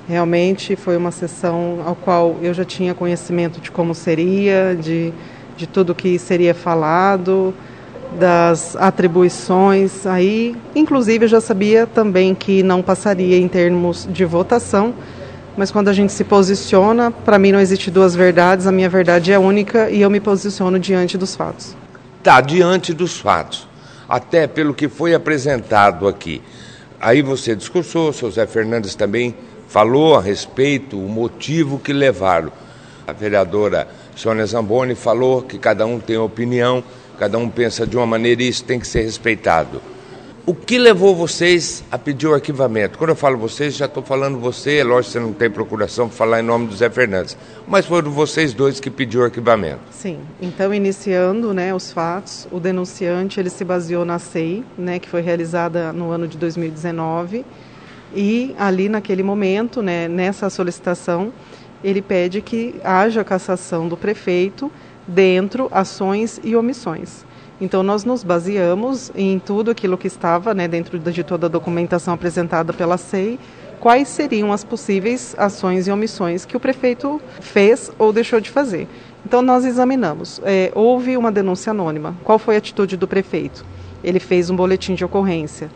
Realmente foi uma sessão ao qual eu já tinha conhecimento de como seria, de tudo que seria falado, das atribuições. Aí, inclusive, eu já sabia também que não passaria em termos de votação, mas quando a gente se posiciona, para mim não existe duas verdades, a minha verdade é única e eu me posiciono diante dos fatos. Tá, diante dos fatos, até pelo que foi apresentado aqui. Aí você discursou, o seu Zé Fernandes também falou a respeito, o motivo que levaram. A vereadora Sônia Zamboni falou que cada um tem opinião, cada um pensa de uma maneira e isso tem que ser respeitado. O que levou vocês a pedir o arquivamento? Quando eu falo vocês, já estou falando você, é lógico que você não tem procuração para falar em nome do Zé Fernandes, mas foram vocês dois que pediram o arquivamento. Sim, então iniciando, né, os fatos, o denunciante ele se baseou na SEI, né, que foi realizada no ano de 2019, e ali naquele momento, né, nessa solicitação, ele pede que haja cassação do prefeito dentro ações e omissões. Então, nós nos baseamos em tudo aquilo que estava, né, dentro de toda a documentação apresentada pela SEI, quais seriam as possíveis ações e omissões que o prefeito fez ou deixou de fazer. Então, nós examinamos. Houve uma denúncia anônima. Qual foi a atitude do prefeito? Ele fez um boletim de ocorrência.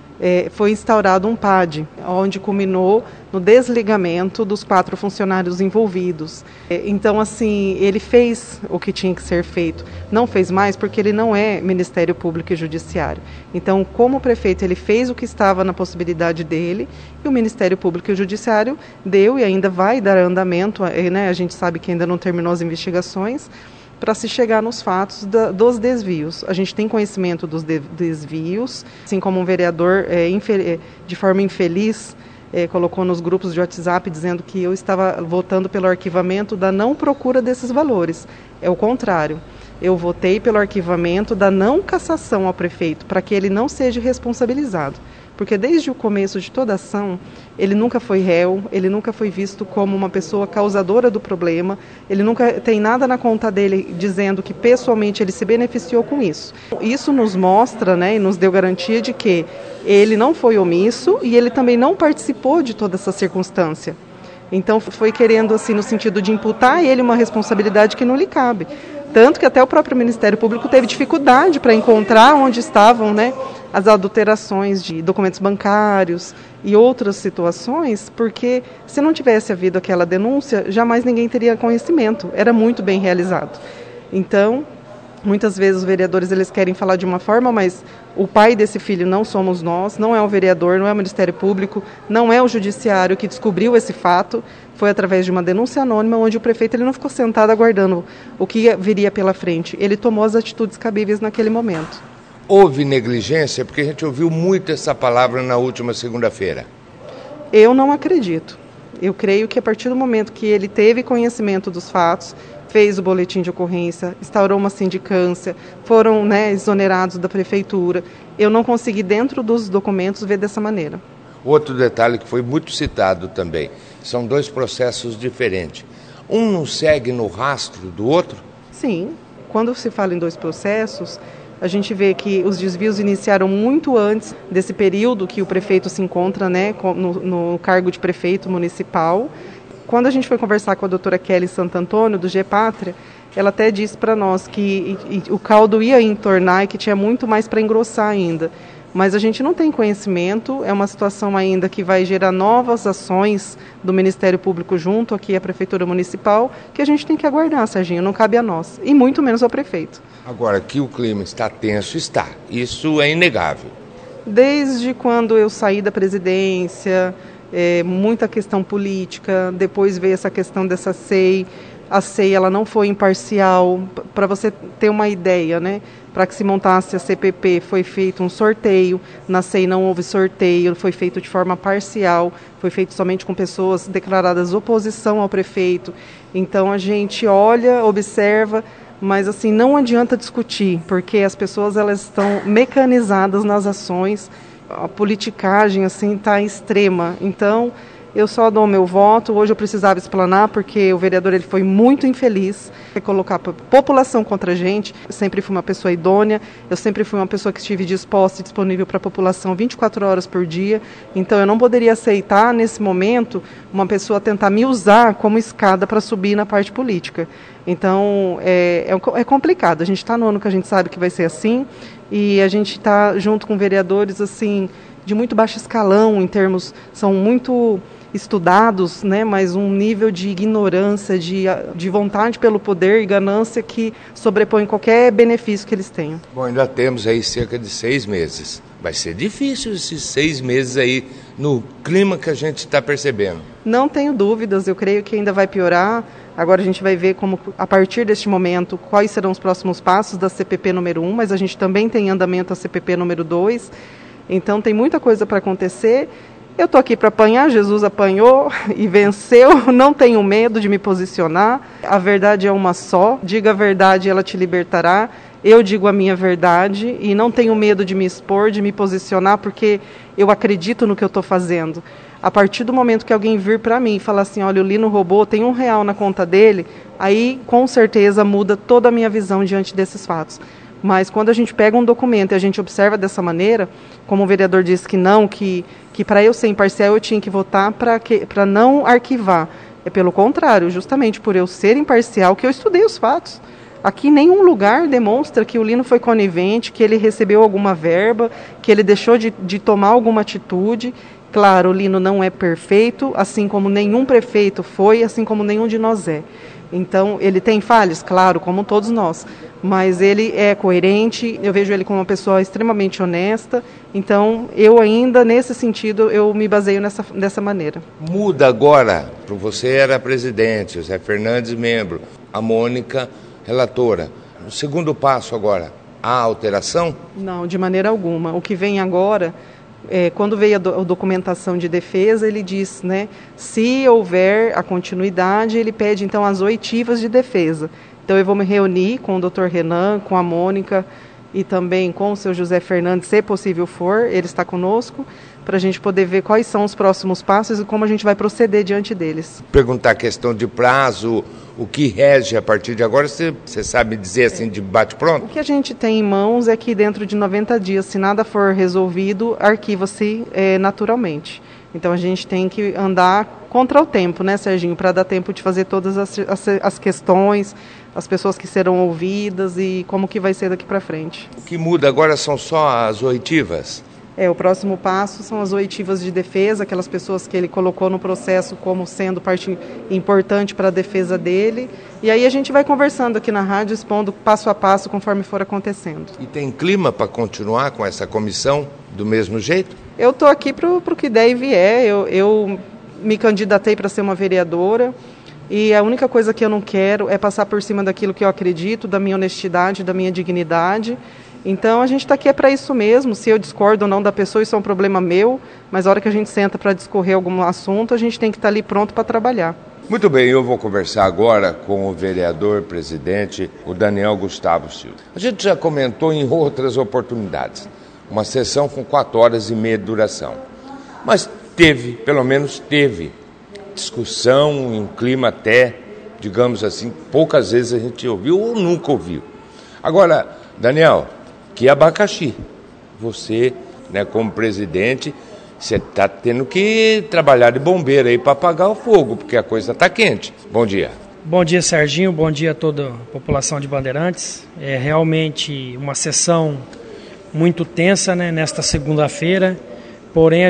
Foi instaurado um PAD, onde culminou no desligamento dos 4 funcionários envolvidos. Então, assim, ele fez o que tinha que ser feito. Não fez mais porque ele não é Ministério Público e Judiciário. Então, como prefeito, ele fez o que estava na possibilidade dele e o Ministério Público e Judiciário deu e ainda vai dar andamento, né? A gente sabe que ainda não terminou as investigações, para se chegar nos fatos dos desvios. A gente tem conhecimento dos desvios, assim como um vereador, de forma infeliz, colocou nos grupos de WhatsApp dizendo que eu estava votando pelo arquivamento da não procura desses valores. É o contrário. Eu votei pelo arquivamento da não cassação ao prefeito, para que ele não seja responsabilizado. Porque desde o começo de toda a ação, ele nunca foi réu, ele nunca foi visto como uma pessoa causadora do problema, ele nunca tem nada na conta dele dizendo que pessoalmente ele se beneficiou com isso. Isso nos mostra, né, e nos deu garantia de que ele não foi omisso e ele também não participou de toda essa circunstância. Então foi querendo, assim, no sentido de imputar a ele uma responsabilidade que não lhe cabe. Tanto que até o próprio Ministério Público teve dificuldade para encontrar onde estavam, né, as adulterações de documentos bancários e outras situações, porque se não tivesse havido aquela denúncia, jamais ninguém teria conhecimento. Era muito bem realizado. Então, muitas vezes os vereadores eles querem falar de uma forma, mas o pai desse filho não somos nós, não é o vereador, não é o Ministério Público, não é o Judiciário que descobriu esse fato. Foi através de uma denúncia anônima, onde o prefeito ele não ficou sentado aguardando o que viria pela frente. Ele tomou as atitudes cabíveis naquele momento. Houve negligência? Porque a gente ouviu muito essa palavra na última segunda-feira. Eu não acredito. Eu creio que a partir do momento que ele teve conhecimento dos fatos, fez o boletim de ocorrência, instaurou uma sindicância, foram, né, exonerados da prefeitura. Eu não consegui, dentro dos documentos, ver dessa maneira. Outro detalhe que foi muito citado também, são 2 processos diferentes. Um não segue no rastro do outro? Sim. Quando se fala em 2 processos, a gente vê que os desvios iniciaram muito antes desse período que o prefeito se encontra, né, no cargo de prefeito municipal. Quando a gente foi conversar com a doutora Kelly Sant'Antônio, do Gepátria, ela até disse para nós que o caldo ia entornar e que tinha muito mais para engrossar ainda. Mas a gente não tem conhecimento, é uma situação ainda que vai gerar novas ações do Ministério Público junto aqui à Prefeitura Municipal, que a gente tem que aguardar, Serginho, não cabe a nós, e muito menos ao prefeito. Agora, que o clima está tenso, está. Isso é inegável. Desde quando eu saí da presidência, muita questão política, depois veio essa questão dessa SEI. A SEI ela não foi imparcial, para você ter uma ideia, né? Para que se montasse a CPP foi feito um sorteio, na SEI não houve sorteio, foi feito de forma parcial, foi feito somente com pessoas declaradas oposição ao prefeito. Então a gente olha, observa, mas assim não adianta discutir, porque as pessoas elas estão mecanizadas nas ações, a politicagem assim está extrema. Então Eu só dou o meu voto. Hoje eu precisava explanar porque o vereador ele foi muito infeliz em colocar a população contra a gente. Eu sempre fui uma pessoa idônea, eu sempre fui uma pessoa que estive disposta e disponível para a população 24 horas por dia. Então eu não poderia aceitar nesse momento uma pessoa tentar me usar como escada para subir na parte política. Então é complicado. A gente está no ano que a gente sabe que vai ser assim e a gente está junto com vereadores assim de muito baixo escalão, em termos, são muito estudados, né, mas um nível de ignorância, de vontade pelo poder e ganância que sobrepõe qualquer benefício que eles tenham. Bom, ainda temos aí cerca de 6 meses. Vai ser difícil esses 6 meses aí no clima que a gente está percebendo. Não tenho dúvidas, eu creio que ainda vai piorar. Agora a gente vai ver como, a partir deste momento, quais serão os próximos passos da CPP número 1, mas a gente também tem em andamento a CPP número 2. Então tem muita coisa para acontecer. Eu estou aqui para apanhar, Jesus apanhou e venceu, não tenho medo de me posicionar. A verdade é uma só, diga a verdade, ela te libertará. Eu digo a minha verdade e não tenho medo de me expor, de me posicionar, porque eu acredito no que eu estou fazendo. A partir do momento que alguém vir para mim e falar assim, olha, o Lino roubou, tem R$1 na conta dele, aí com certeza muda toda a minha visão diante desses fatos. Mas quando a gente pega um documento e a gente observa dessa maneira, como o vereador disse que não, que para eu ser imparcial eu tinha que votar para não arquivar. É pelo contrário, justamente por eu ser imparcial que eu estudei os fatos. Aqui nenhum lugar demonstra que o Lino foi conivente, que ele recebeu alguma verba, que ele deixou de tomar alguma atitude. Claro, o Lino não é perfeito, assim como nenhum prefeito foi, assim como nenhum de nós é. Então, ele tem falhas, claro, como todos nós, mas ele é coerente, eu vejo ele como uma pessoa extremamente honesta, então eu ainda, nesse sentido, eu me baseio dessa maneira. Muda agora, você era presidente, o Zé Fernandes membro, a Mônica relatora. O segundo passo agora, há alteração? Não, de maneira alguma. O que vem agora... quando veio a documentação de defesa, ele diz, né, se houver a continuidade, ele pede então as oitivas de defesa. Então eu vou me reunir com o Dr. Renan, com a Mônica e também com o seu José Fernandes, se possível for, ele está conosco, para a gente poder ver quais são os próximos passos e como a gente vai proceder diante deles. Perguntar a questão de prazo, o que rege a partir de agora, você sabe dizer assim de bate-pronto? O que a gente tem em mãos é que dentro de 90 dias, se nada for resolvido, arquiva-se naturalmente. Então a gente tem que andar contra o tempo, né, Serginho, para dar tempo de fazer todas as questões, as pessoas que serão ouvidas e como que vai ser daqui para frente. O que muda agora são só as oitivas? O próximo passo são as oitivas de defesa, aquelas pessoas que ele colocou no processo como sendo parte importante para a defesa dele. E aí a gente vai conversando aqui na rádio, expondo passo a passo conforme for acontecendo. E tem clima para continuar com essa comissão do mesmo jeito? Eu estou aqui para o que der e vier. Eu me candidatei para ser uma vereadora e a única coisa que eu não quero é passar por cima daquilo que eu acredito, da minha honestidade, da minha dignidade. Então a gente está aqui para isso mesmo, se eu discordo ou não da pessoa, isso é um problema meu, mas a hora que a gente senta para discorrer algum assunto, a gente tem que estar ali pronto para trabalhar. Muito bem, eu vou conversar agora com o vereador presidente, o Daniel Gustavo Silva. A gente já comentou em outras oportunidades, uma sessão com 4 horas e meia de duração, mas pelo menos teve discussão em um clima até, digamos assim, poucas vezes a gente ouviu ou nunca ouviu. Agora, Daniel, que abacaxi. Você, né, como presidente, você está tendo que trabalhar de bombeiro aí para apagar o fogo, porque a coisa está quente. Bom dia. Bom dia, Serginho. Bom dia a toda a população de Bandeirantes. É realmente uma sessão muito tensa, né, nesta segunda-feira. Porém, a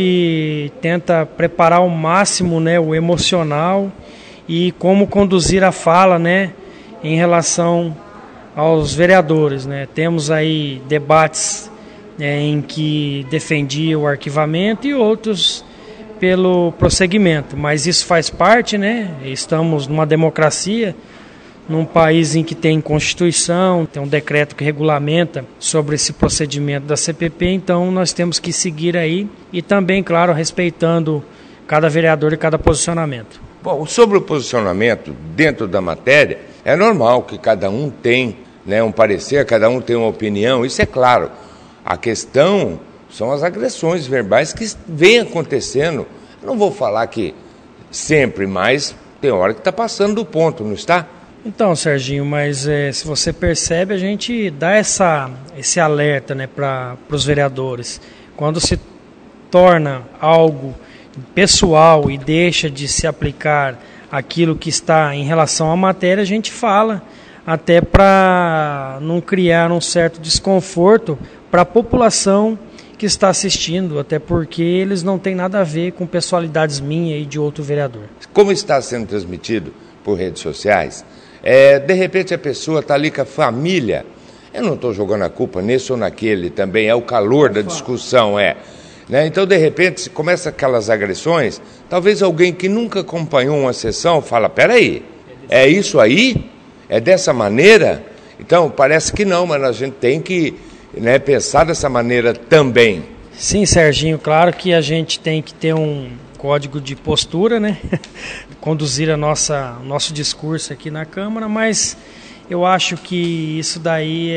gente tenta preparar ao máximo, né, o emocional e como conduzir a fala, né, em relação aos vereadores, né? Temos aí debates em que defendia o arquivamento e outros pelo prosseguimento, mas isso faz parte, né? Estamos numa democracia, num país em que tem Constituição, tem um decreto que regulamenta sobre esse procedimento da CPP, então nós temos que seguir aí e também, claro, respeitando cada vereador e cada posicionamento. Bom, sobre o posicionamento dentro da matéria, é normal que cada um tem, né, um parecer, cada um tem uma opinião, isso é claro. A questão são as agressões verbais que vêm acontecendo Não vou falar que sempre, mas tem hora que está passando do ponto, não está? Então, Serginho, mas se você percebe, a gente dá esse alerta, né, para os vereadores. Quando se torna algo pessoal e deixa de se aplicar aquilo que está em relação à matéria, a gente fala, até para não criar um certo desconforto para a população que está assistindo, até porque eles não têm nada a ver com pessoalidades minhas e de outro vereador. Como está sendo transmitido por redes sociais, de repente a pessoa está ali com a família. Eu não estou jogando a culpa nesse ou naquele também, é o calor da discussão, né? Então, de repente, se começa aquelas agressões, talvez alguém que nunca acompanhou uma sessão fala, peraí, é isso aí? É dessa maneira? Então, parece que não, mas a gente tem que, né, pensar dessa maneira também. Sim, Serginho, claro que a gente tem que ter um código de postura, né? Conduzir o nosso discurso aqui na Câmara, mas eu acho que isso daí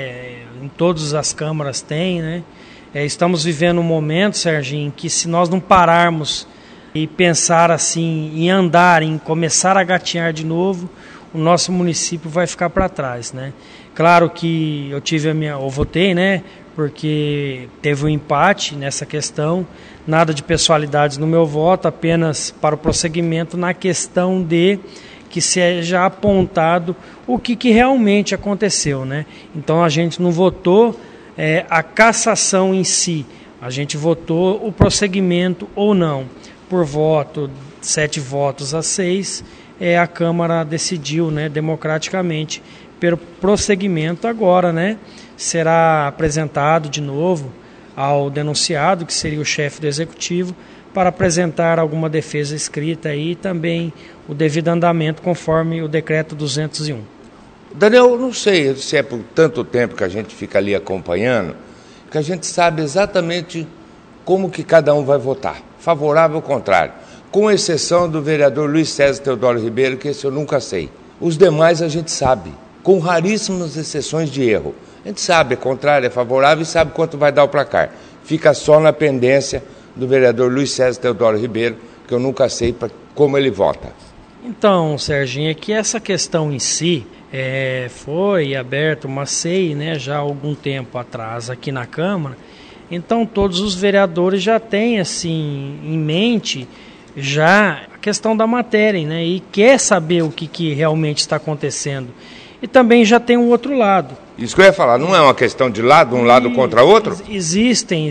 em todas as câmaras tem, né? Estamos vivendo um momento, Serginho, em que se nós não pararmos e pensar assim, em andar, em começar a gatinhar de novo, o nosso município vai ficar para trás, né? Claro que eu votei, né? Porque teve um empate nessa questão, nada de pessoalidades no meu voto, apenas para o prosseguimento na questão de que seja apontado o que realmente aconteceu, né? Então a gente não votou a cassação em si, a gente votou o prosseguimento ou não. Por voto, 7 votos a 6, a Câmara decidiu, né, democraticamente pelo prosseguimento. Agora, né, será apresentado de novo ao denunciado, que seria o chefe do Executivo, para apresentar alguma defesa escrita e também o devido andamento conforme o decreto 201. Daniel, eu não sei se é por tanto tempo que a gente fica ali acompanhando, que a gente sabe exatamente como que cada um vai votar, favorável ou contrário, com exceção do vereador Luiz César Teodoro Ribeiro, que esse eu nunca sei. Os demais a gente sabe, com raríssimas exceções de erro. A gente sabe, é contrário, é favorável e sabe quanto vai dar o placar. Fica só na pendência do vereador Luiz César Teodoro Ribeiro, que eu nunca sei como ele vota. Então, Serginho, é que essa questão em si foi aberta uma CEI, né, já há algum tempo atrás aqui na Câmara. Então todos os vereadores já têm assim em mente já a questão da matéria, né, e quer saber o que realmente está acontecendo. E também já tem um outro lado. Isso que eu ia falar, não é uma questão de lado, um lado contra outro? Existem,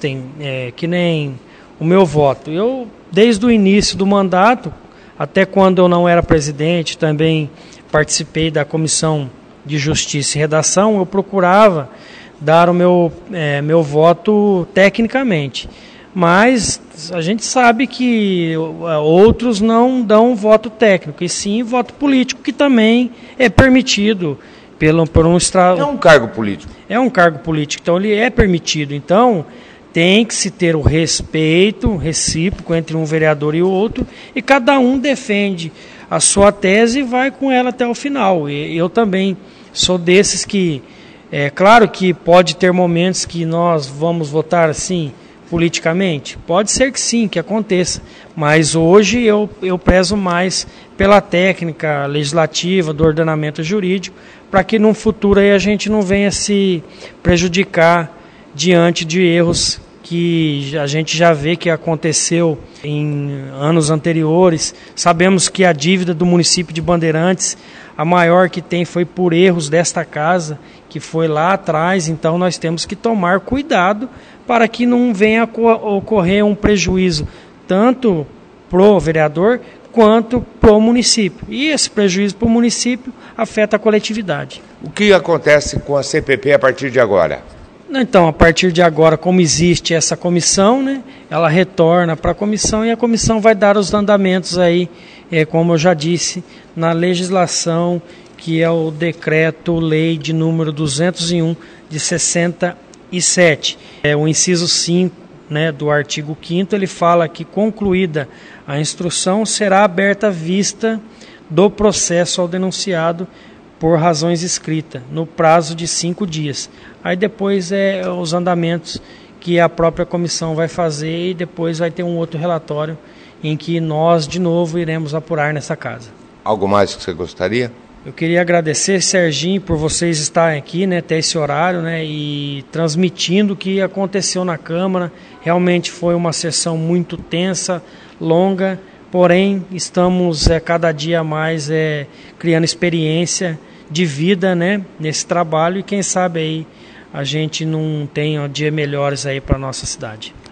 que nem o meu voto. Eu, desde o início do mandato, até quando eu não era presidente, também participei da Comissão de Justiça e Redação, eu procurava dar o meu voto tecnicamente. Mas a gente sabe que outros não dão voto técnico, e sim voto político, que também é permitido por um É um cargo político. É um cargo político, então ele é permitido. Então tem que se ter o respeito recíproco entre um vereador e o outro, e cada um defende a sua tese e vai com ela até o final. E eu também sou desses que, claro que pode ter momentos que nós vamos votar assim, politicamente, pode ser que sim, que aconteça, mas hoje eu prezo mais pela técnica legislativa, do ordenamento jurídico, para que no futuro aí a gente não venha se prejudicar diante de erros que a gente já vê que aconteceu em anos anteriores. Sabemos que a dívida do município de Bandeirantes, a maior que tem, foi por erros desta casa, que foi lá atrás. Então nós temos que tomar cuidado para que não venha ocorrer um prejuízo tanto pro vereador quanto pro município. E esse prejuízo para o município afeta a coletividade. O que acontece com a CPP a partir de agora? Então, a partir de agora, como existe essa comissão, né, ela retorna para a comissão e a comissão vai dar os andamentos aí, como eu já disse, na legislação, que é o decreto-lei de número 201 de 67. O inciso 5, né, do artigo 5º, ele fala que, concluída a instrução, será aberta a vista do processo ao denunciado por razões escritas, no prazo de 5 dias. Aí depois os andamentos que a própria comissão vai fazer e depois vai ter um outro relatório em que nós, de novo, iremos apurar nessa casa. Algo mais que você gostaria? Eu queria agradecer, Serginho, por vocês estarem aqui, né, até esse horário, né, e transmitindo o que aconteceu na Câmara. Realmente foi uma sessão muito tensa, longa, porém estamos cada dia mais criando experiência de vida, né, nesse trabalho, e quem sabe aí a gente não tenha dias melhores aí para a nossa cidade.